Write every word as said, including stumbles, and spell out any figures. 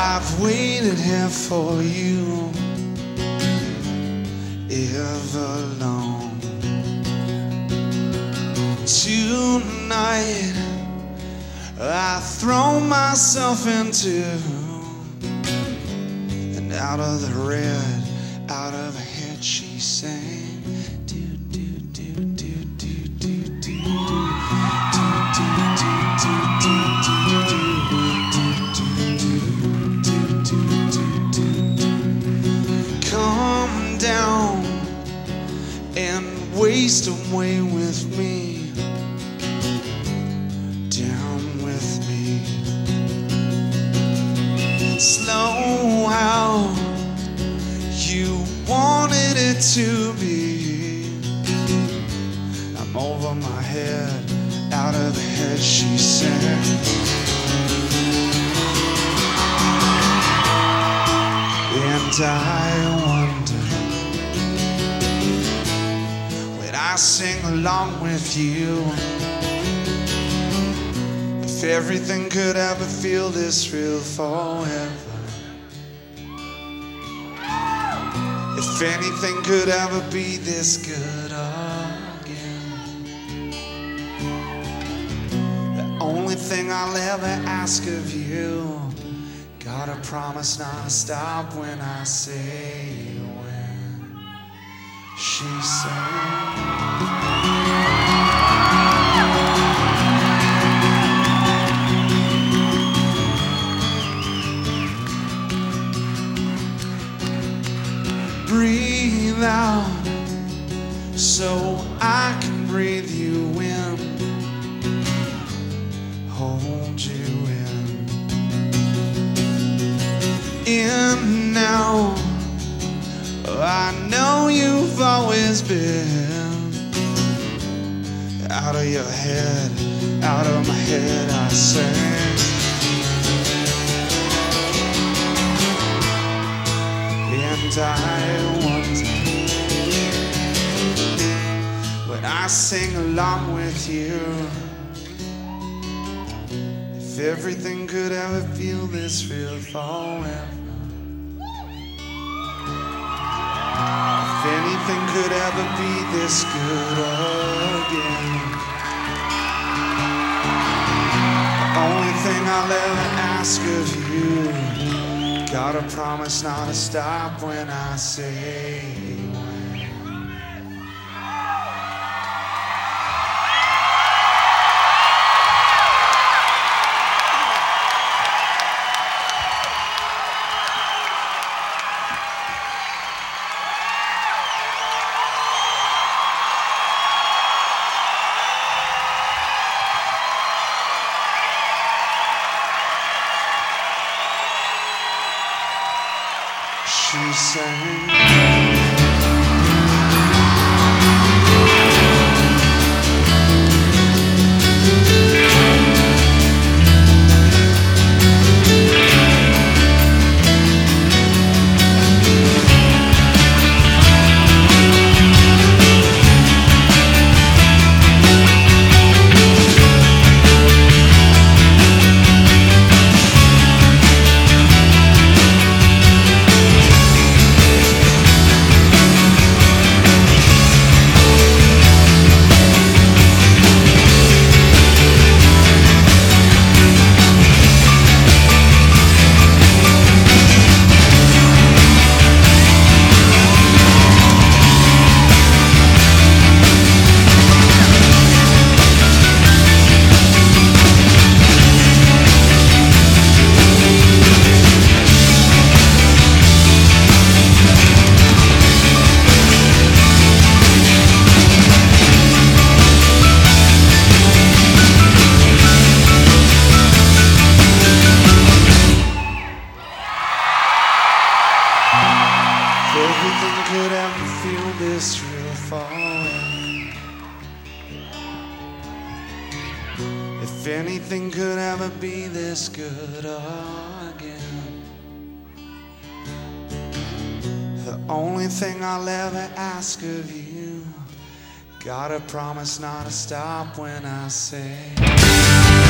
I've waited here for you ever long. Tonight I throw myself into and out of the red, out of her head she sang. Do do do do do do do do. Come down and waste away with me, down with me. Slow how you wanted it to be. I'm over my head, out of the head she sang. And I wonder, when I sing along with you, if everything could ever feel this real forever. If anything could ever be this good again. The only thing I'll ever ask of you, gotta promise not to stop when I say when she sang. Breathe out so I can breathe you in, hold you in. In now, I know you've always been. Out of your head, out of my head I sang. And I wonder, when I sing along with you, if everything could ever feel this real forever. If anything could ever be this good again. The only thing I'll ever ask of you, gotta promise not to stop when I say when. She sang. Everything could ever feel this real forever. If anything could ever be this good again. The only thing I'll ever ask of you, gotta promise not to stop when I say